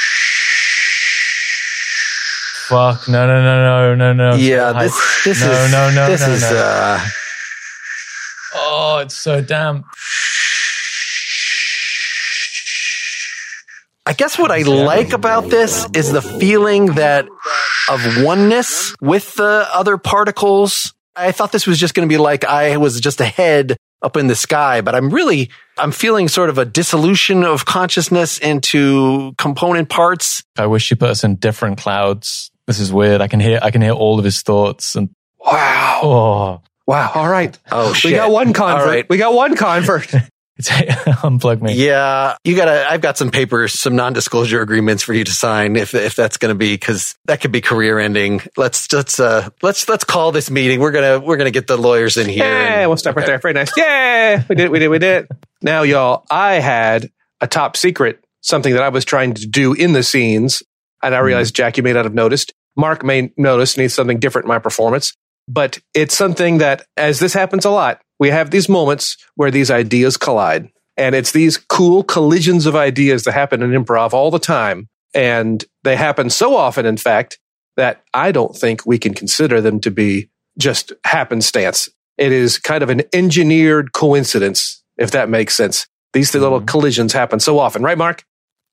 Fuck, no, no, no, no, no, no. Yeah, this, this no, is, no, no, this no, is, no. uh, oh, it's so damp. I guess what I like about this is the feeling that of oneness with the other particles. I thought this was just going to be like I was just a head up in the sky, but I'm really, I'm feeling sort of a dissolution of consciousness into component parts. I wish you put us in different clouds. This is weird. I can hear, I can hear all of his thoughts. And wow, oh, wow. All right. Oh, shit. We got one convert. All right. We got one convert. It's unplug me. Yeah, you gotta. I've got some papers, some non-disclosure agreements for you to sign if if that's going to be, because that could be career-ending. Let's let's uh let's let's call this meeting. We're gonna we're gonna get the lawyers in here. Yeah, and, we'll stop okay. right there. Very nice. Yeah, we did it. We did. it, We did. it. Now, y'all, I had a top secret, something that I was trying to do in the scenes, and I realized, Jack, you may not have noticed. Mark may notice needs something different in my performance, but it's something that, as this happens a lot, we have these moments where these ideas collide. And it's these cool collisions of ideas that happen in improv all the time. And they happen so often, in fact, that I don't think we can consider them to be just happenstance. It is kind of an engineered coincidence, if that makes sense. These little collisions happen so often. Right, Mark?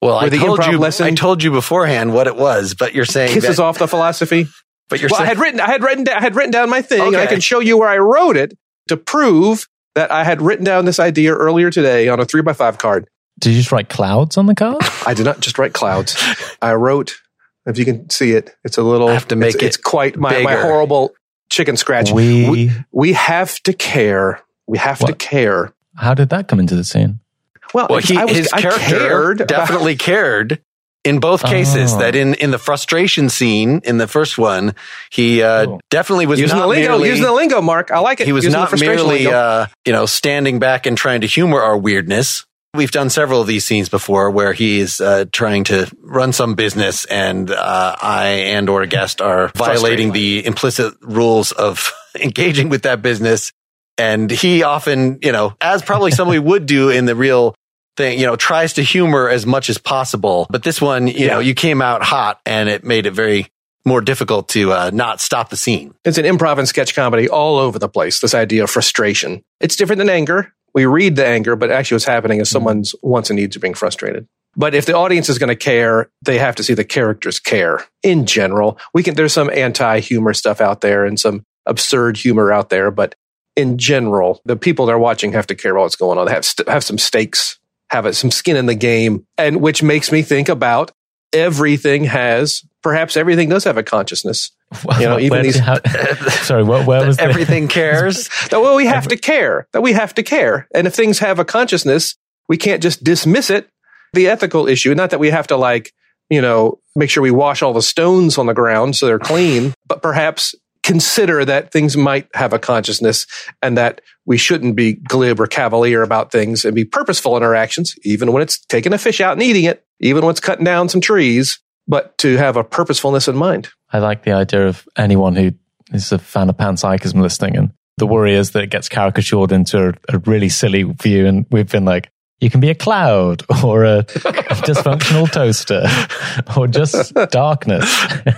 Well, I the told improv you. lesson I told you beforehand what it was, but you're saying kisses that, off the philosophy. But you're well, saying I had written, I had written, down, I had written down my thing, okay. and I can show you where I wrote it to prove that I had written down this idea earlier today on a three by five card. Did you just write clouds on the card? I did not just write clouds. I wrote, if you can see it, it's a little. I have to make it's, it. It's quite my, my bigger. horrible chicken scratch. We we, we have to care. We have What? to care. How did that come into the scene? Well, well, he, I was, his I character cared about- definitely cared. In both cases, Oh. that in, in the frustration scene, in the first one, he uh, Oh. definitely was using not the lingo, merely, using the lingo, Mark. I like it. he was Using the not frustration merely, lingo. uh, you know, standing back and trying to humor our weirdness. We've done several of these scenes before where he is uh, trying to run some business and uh, I and or a guest are violating the implicit rules of engaging with that business. And he often, you know, as probably somebody would do in the real thing, you know, tries to humor as much as possible. But this one, you Yeah. know, you came out hot and it made it very more difficult to uh, not stop the scene. It's an improv and sketch comedy all over the place, this idea of frustration. It's different than anger. We read the anger, but actually what's happening is someone's wants and needs are being frustrated. But if the audience is going to care, they have to see the characters care. In general, we can. There's some anti-humor stuff out there and some absurd humor out there, but in general, the people they're watching have to care about what's going on. They have st- have some stakes, have some skin in the game, and which makes me think about everything has. Perhaps everything does have a consciousness. You know, even Where these. did you have- sorry, what, where was the- Everything cares. That well, we have to care. That we have to care. And if things have a consciousness, we can't just dismiss it. The ethical issue, not that we have to like, you know, make sure we wash all the stones on the ground so they're clean, but perhaps consider that things might have a consciousness and that we shouldn't be glib or cavalier about things and be purposeful in our actions, even when it's taking a fish out and eating it, even when it's cutting down some trees, but to have a purposefulness in mind. I like the idea of anyone who is a fan of panpsychism listening, and the worry is that it gets caricatured into a, a really silly view, and we've been like, you can be a cloud or a, a dysfunctional toaster or just darkness.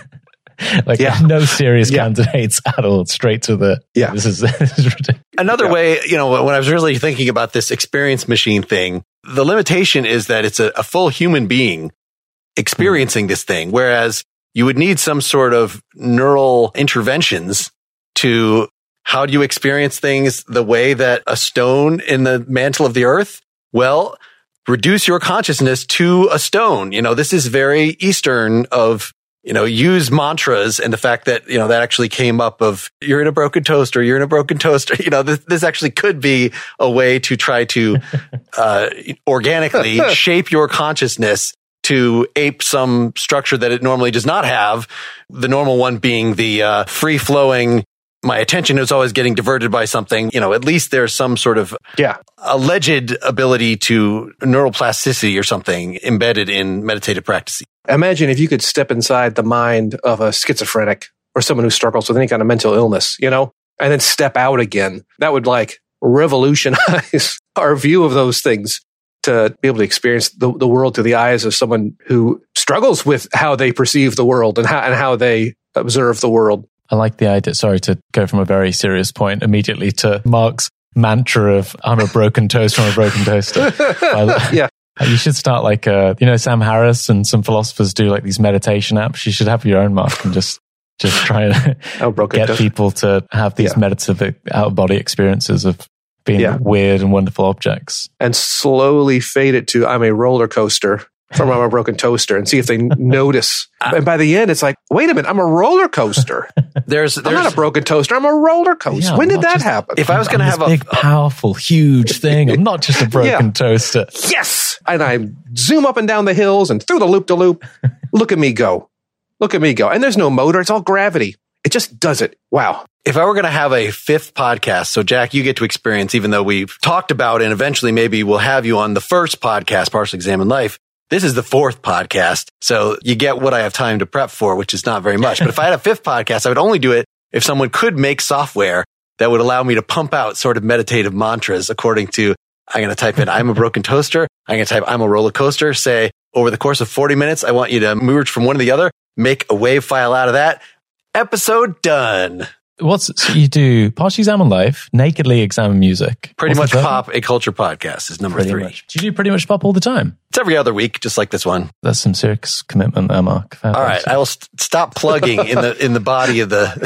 Like Yeah. no serious Yeah. candidates at all. Straight to the Yeah. This is, this is ridiculous. Another Yeah. way, you know, when I was really thinking about this experience machine thing, the limitation is that it's a, a full human being experiencing this thing, whereas you would need some sort of neural interventions to how do you experience things the way that a stone in the mantle of the earth? Well, reduce your consciousness to a stone. You know, this is very Eastern of, you know, use mantras and the fact that, you know, that actually came up of you're in a broken toaster, you're in a broken toaster. You know, this, this actually could be a way to try to uh, organically shape your consciousness to ape some structure that it normally does not have. The normal one being the uh, free flowing, my attention is always getting diverted by something. You know, at least there's some sort of Yeah. alleged ability to neuroplasticity or something embedded in meditative practice. Imagine if you could step inside the mind of a schizophrenic or someone who struggles with any kind of mental illness, you know, and then step out again. That would like revolutionize our view of those things, to be able to experience the, the world through the eyes of someone who struggles with how they perceive the world and how, and how they observe the world. I like the idea. Sorry to go from a very serious point immediately to Mark's mantra of I'm a broken toaster, I'm a broken toaster. I, Yeah. You should start like, uh, you know, Sam Harris and some philosophers do like these meditation apps. You should have your own, Mark, and just just try and Oh, broken get toaster. people to have these Yeah. meditative out of body experiences of being Yeah. weird and wonderful objects. And slowly fade it to I'm a roller coaster from I'm a broken toaster and see if they notice. And by the end, it's like, wait a minute, I'm a roller coaster. There's, I'm there's not a broken toaster. I'm a roller coaster. Yeah, when I'm did not that just- happen? if I was going to I'm have this a, big, powerful, huge thing. I'm not just a broken Yeah. toaster. Yes. And I zoom up and down the hills and through the loop to loop. Look at me go. Look at me go. And there's no motor. It's all gravity. It just does it. Wow. if I were going to have a fifth podcast, so Jack, you get to experience, even though we've talked about and eventually maybe we'll have you on the first podcast, Partially Examined Life. This is the fourth podcast. So you get what I have time to prep for, which is not very much. But if I had a fifth podcast, I would only do it if someone could make software that would allow me to pump out sort of meditative mantras according to, I'm going to type in, I'm a broken toaster. I'm going to type, I'm a roller coaster. Say over the course of forty minutes, I want you to merge from one to the other, make a wave file out of that. Episode done. What's so you do? Partially Examine Life, Nakedly Examine Music. Pretty What's Much Pop, a culture podcast is number pretty three. Much. Do you do Pretty Much Pop all the time? It's every other week, just like this one. That's some serious commitment there, Mark. Fair all right, I will st- stop plugging in the in the body of the.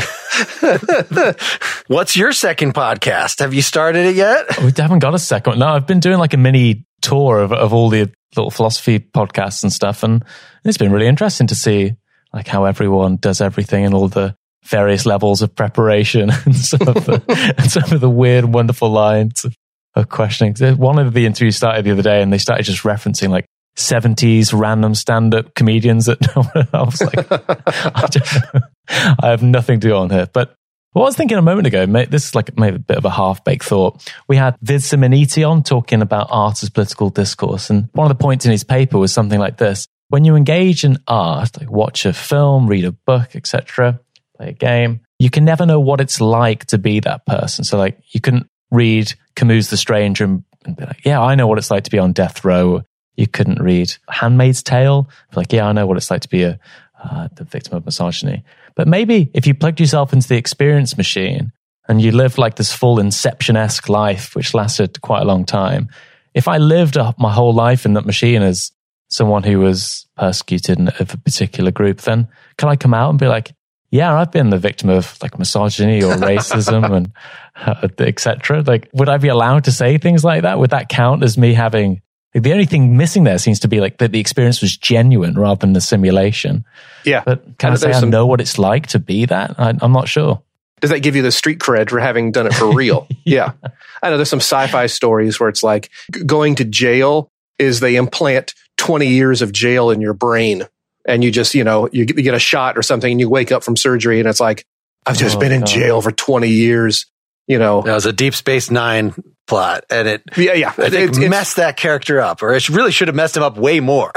What's your second podcast? Have you started it yet? We haven't got a second one. No, I've been doing like a mini tour of of all the little philosophy podcasts and stuff, and it's been really interesting to see like how everyone does everything and all the various levels of preparation and some of the and some of the weird, wonderful lines of, of questioning. One of the interviews started the other day, and they started just referencing like seventies random stand-up comedians that I was like, I don't know. I have nothing to do on here. But what I was thinking a moment ago, this is like maybe a bit of a half-baked thought. We had Vid Simoniti on talking about art as political discourse, and one of the points in his paper was something like this: when you engage in art, like watch a film, read a book, et cetera, play a game, you can never know what it's like to be that person. So like you couldn't read Camus' The Stranger and, and be like, yeah, I know what it's like to be on death row. You couldn't read Handmaid's Tale, be like, yeah, I know what it's like to be a uh, the victim of misogyny. But maybe if you plugged yourself into the experience machine and you lived like this full Inception-esque life, which lasted quite a long time, if I lived a, my whole life in that machine as someone who was persecuted of a particular group, then can I come out and be like, yeah, I've been the victim of like misogyny or racism and uh, et cetera. Like, would I be allowed to say things like that? Would that count as me having... Like, the only thing missing there seems to be like that the experience was genuine rather than the simulation. Yeah. But can I, I say I some... know what it's like to be that? I, I'm not sure. Does that give you the street cred for having done it for real? yeah. yeah. I know there's some sci-fi stories where it's like g- going to jail is they implant twenty years of jail in your brain. And you just, you know, you get, you get a shot or something and you wake up from surgery and it's like, I've just oh, been in God. jail for twenty years, you know. That was a Deep Space Nine plot. And it, yeah, yeah. I think it, messed that character up, or it really should have messed him up way more.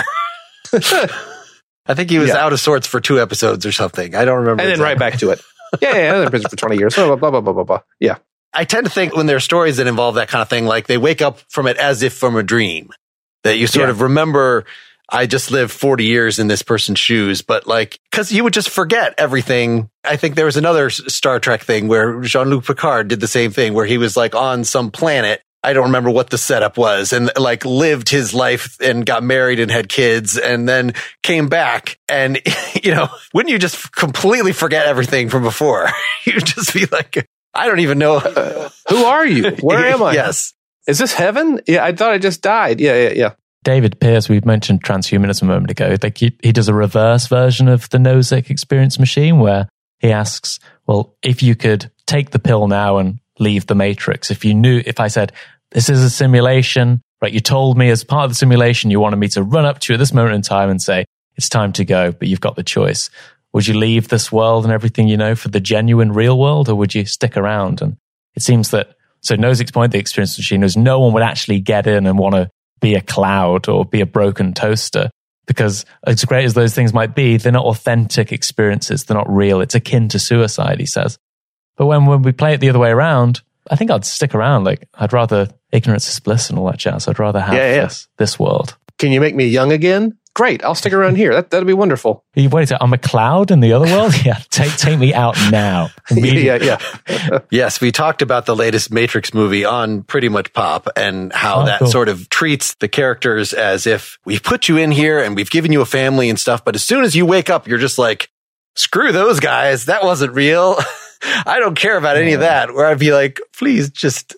I think he was yeah. out of sorts for two episodes or something. I don't remember. And exactly. then right back to it. Yeah, yeah, they're in prison for twenty years. Blah, blah, blah, blah, blah, blah. Yeah. I tend to think when there are stories that involve that kind of thing, like they wake up from it as if from a dream, that you sort yeah. of remember, I just lived forty years in this person's shoes, but like, cause you would just forget everything. I think there was another Star Trek thing where Jean-Luc Picard did the same thing, where he was like on some planet. I don't remember what the setup was, and like lived his life and got married and had kids and then came back. And, you know, wouldn't you just completely forget everything from before? You'd just be like, I don't even know. Uh, who are you? Where am I? Yes. Is this heaven? Yeah. I thought I just died. Yeah. Yeah. Yeah. David Pearce, we've mentioned transhumanism a moment ago. Like he, he does a reverse version of the Nozick experience machine where he asks, well, if you could take the pill now and leave the matrix, if you knew, if I said, this is a simulation, right? You told me as part of the simulation, you wanted me to run up to you at this moment in time and say, it's time to go, but you've got the choice. Would you leave this world and everything you know for the genuine real world, or would you stick around? And it seems that, so Nozick's point, the experience machine, is no one would actually get in and want to be a cloud or be a broken toaster, because as great as those things might be, they're not authentic experiences. They're not real. It's akin to suicide, he says. But when, when we play it the other way around, I think I'd stick around. Like, I'd rather ignorance is bliss and all that jazz. I'd rather have yeah, yeah. This, this world. Can you make me young again? Great. I'll stick around here. That, that'd be wonderful. You wait, I'm a cloud in the other world? Yeah. Take, take me out now. yeah, yeah. yeah. Yes. We talked about the latest Matrix movie on Pretty Much Pop and how oh, that cool. sort of treats the characters as if we've put you in here and we've given you a family and stuff. But as soon as you wake up, you're just like, screw those guys. That wasn't real. I don't care about any yeah. of that. Where I'd be like, please just,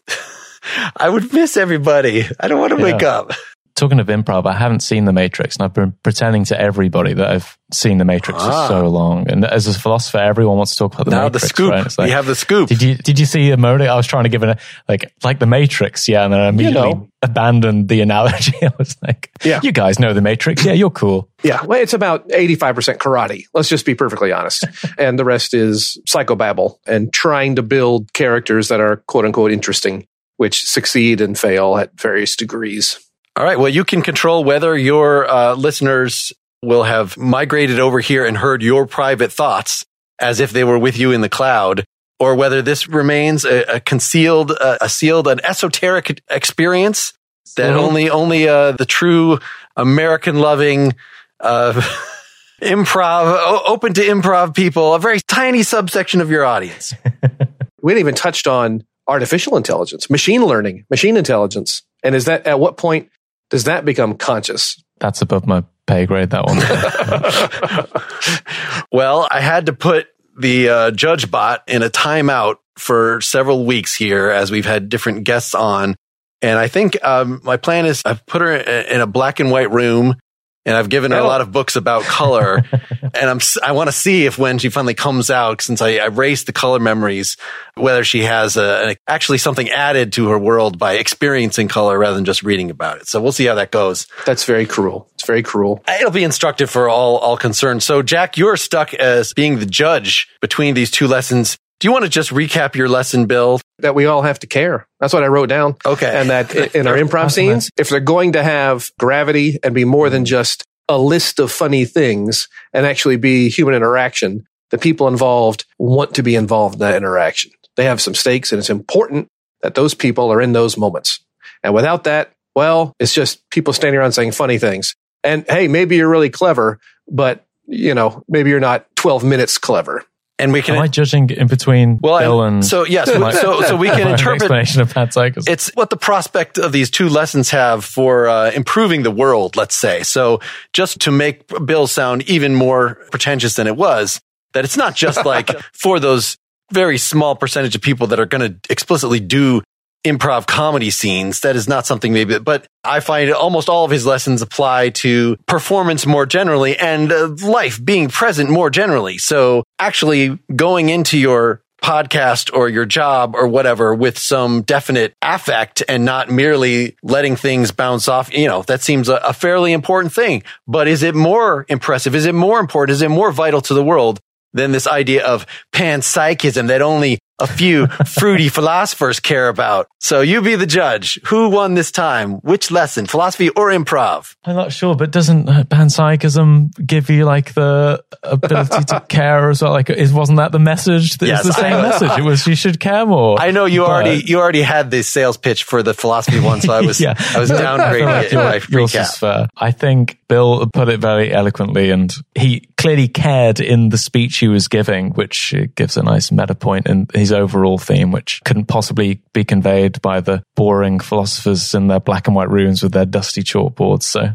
I would miss everybody. I don't want to yeah. wake up. Talking of improv, I haven't seen The Matrix, and I've been pretending to everybody that I've seen The Matrix ah. for so long. And as a philosopher, everyone wants to talk about The now Matrix. The scoop. Right? Like, you have the scoop. Did you did you see a moment? I was trying to give it a, like, like The Matrix, yeah, and then I immediately you know. abandoned the analogy. I was like, yeah. you guys know The Matrix. Yeah, you're cool. Yeah, well, it's about eighty-five percent karate. Let's just be perfectly honest. And the rest is psychobabble and trying to build characters that are quote unquote interesting, which succeed and fail at various degrees. All right. Well, you can control whether your uh, listeners will have migrated over here and heard your private thoughts as if they were with you in the cloud, or whether this remains a, a concealed, uh, a sealed, an esoteric experience that mm-hmm. only only uh, the true American-loving, uh, improv, o- open to improv people, a very tiny subsection of your audience. We hadn't even touched on artificial intelligence, machine learning, machine intelligence. And is that, at what point does that become conscious? That's above my pay grade, that one. Well, I had to put the uh, Judge Bot in a timeout for several weeks here as we've had different guests on. And I think um, my plan is I've put her in a black and white room, and I've given her a lot of books about color. And I'm, I want to see if when she finally comes out, since I erased the color memories, whether she has a, a, actually something added to her world by experiencing color rather than just reading about it. So we'll see how that goes. That's very cruel. It's very cruel. It'll be instructive for all, all concerned. So Jack, you're stuck as being the judge between these two lessons. Do you want to just recap your lesson, Bill? That we all have to care. That's what I wrote down. Okay. And that in our improv scenes, if they're going to have gravity and be more than just a list of funny things and actually be human interaction, the people involved want to be involved in that interaction. They have some stakes, and it's important that those people are in those moments. And without that, well, it's just people standing around saying funny things. And hey, maybe you're really clever, but you know, maybe you're not twelve minutes clever. And we can. Am I judging in between well, Bill and so yes, yeah, so, so so we can interpret explanation of panpsychism. It's what the prospect of these two lessons have for uh, improving the world. Let's say so. Just to make Bill sound even more pretentious than it was, that it's not just like for those very small percentage of people that are going to explicitly do improv comedy scenes. That is not something maybe, but I find almost all of his lessons apply to performance more generally and uh, life being present more generally. So actually going into your podcast or your job or whatever with some definite affect and not merely letting things bounce off, you know, that seems a, a fairly important thing. But is it more impressive? Is it more important? Is it more vital to the world than this idea of panpsychism that only a few fruity philosophers care about? So you be the judge. Who won this time? Which lesson, philosophy or improv? I'm not sure, but doesn't uh, panpsychism give you like the ability to care as well? Like, is, wasn't that the message? It's yes, the same message. It was you should care more. I know you but, already you already had the sales pitch for the philosophy one, so I was yeah. I was downgrading it in my recap. Fair. I think Bill put it very eloquently, and he clearly cared in the speech he was giving, which gives a nice meta point in his overall theme, which couldn't possibly be conveyed by the boring philosophers in their black and white rooms with their dusty chalkboards. So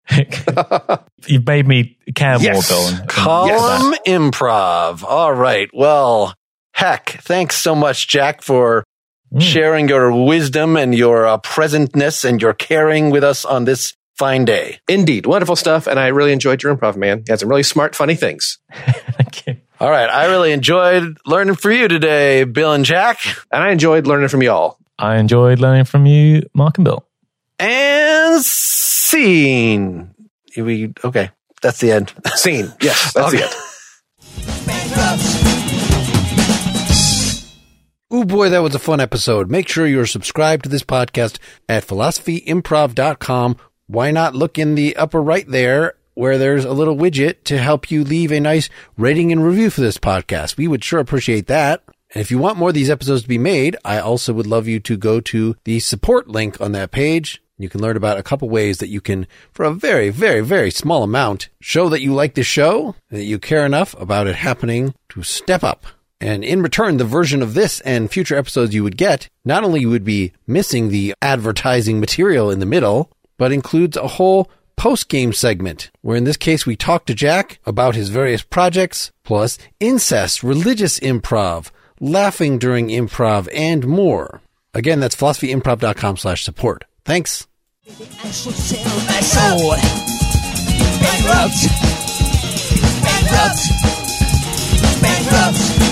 you've made me care yes. more, Bill. And, and Column yes. improv. All right. Well, heck, thanks so much, Jack, for mm. sharing your wisdom and your uh, presentness and your caring with us on this fine day. Indeed. Wonderful stuff. And I really enjoyed your improv, man. You had some really smart, funny things. Thank you. All right. I really enjoyed learning from you today, Bill and Jack. And I enjoyed learning from y'all. I enjoyed learning from you, Mark and Bill. And scene. We okay. That's the end. Scene. Yes, that's okay. the end. Ooh, boy, that was a fun episode. Make sure you're subscribed to this podcast at philosophy improv dot com. Why not look in the upper right there where there's a little widget to help you leave a nice rating and review for this podcast. We would sure appreciate that. And if you want more of these episodes to be made, I also would love you to go to the support link on that page. You can learn about a couple ways that you can, for a very, very, very small amount, show that you like the show, and that you care enough about it happening to step up. And in return, the version of this and future episodes you would get, not only would be missing the advertising material in the middle, but includes a whole post-game segment, where in this case we talk to Jack about his various projects, plus incest, religious improv, laughing during improv, and more. Again, that's philosophy improv dot com slash support. Thanks. I should sell my soul. Bankrupt. Bankrupt. Bankrupt.